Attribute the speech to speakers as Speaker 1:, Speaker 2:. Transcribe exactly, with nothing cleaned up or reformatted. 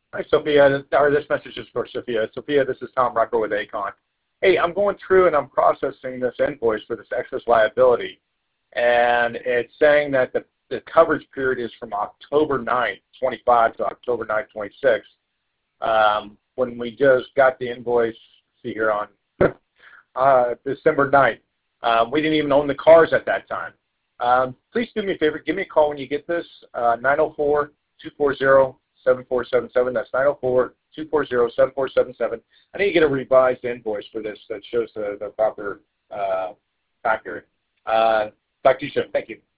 Speaker 1: Hi, Sophia. Or this message is for Sophia. Sophia, this is Tom Rucker with Acon. Hey, I'm going through and I'm processing this invoice for this excess liability, and it's saying that the, the coverage period is from October ninth, twenty-five to October ninth, twenty-six. Um, when we just got the invoice, see here on uh, December ninth, um, we didn't even own the cars at that time. Um, please do me a favor. Give me a call when you get this, uh, nine oh four, two four zero, seven four seven seven. That's nine oh four, two four zero, seven four seven seven. I need to get a revised invoice for this that shows the, the proper uh, factor. Uh, talk to you soon. Thank you.